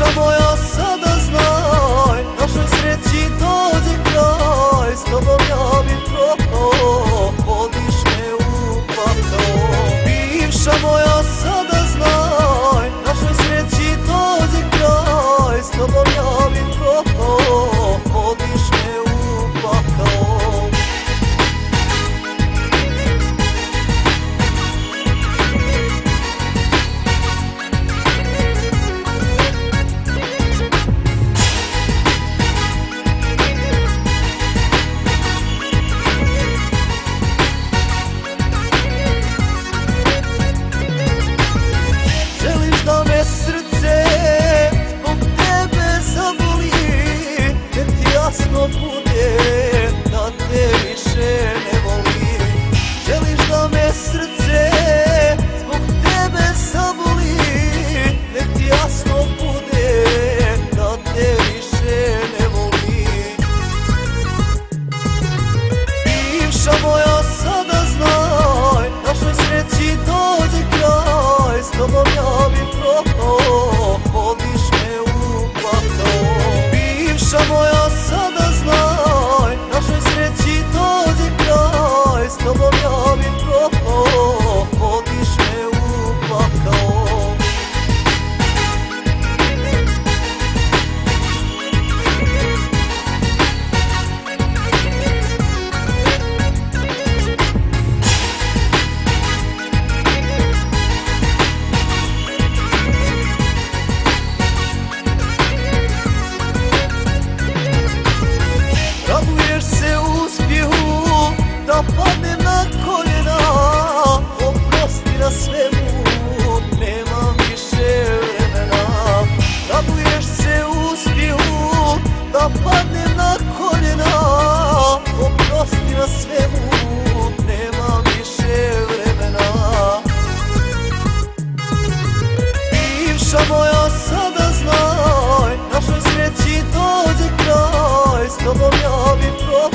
moja sada znaj, našoj sreći dođe kraj, s tobom ja bi propao, vodiš me u pakao. Bivša moja sada znaj, našoj sreći dođe kraj, s tobom ja bi propao, vodiš me u pakao. Da me srce zbog tebe zaboli, nek ti jasno bude da te više ne volim. Želiš da me srce zbog tebe zaboli, nek ti jasno bude da te više ne volim. Bivša moja sada znaj, našoj sreći dođe kraj, s tobom ja bi propao, vodiš me u pakao. Bivša moja sada znaj, našoj sreći dođe kraj, s tobom ja bi propao, vodiš me u pakao. Raduješ se uspjehu, da padnem na koljena, oprosti na svemu, nemam više vremena. Raduješ se uspjehu, da padnem na koljena, oprosti na svemu, nemam više vremena. Bivša moja sada znaj, našoj sreći dođe kraj, s tobom ja bi propao.